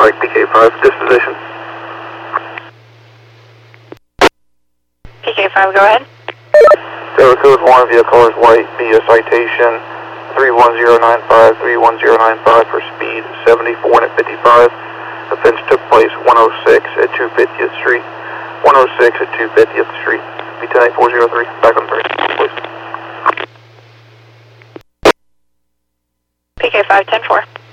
Pike PK5 disposition. PK5, go ahead. Taylor code 1, vehicle is white, via citation 31095, 31095 for speed 74 and at 55. Offense took place 106 at 250th Street. 106 at 250th Street. Be 108-403, back on 3, please. PK5, 10-4.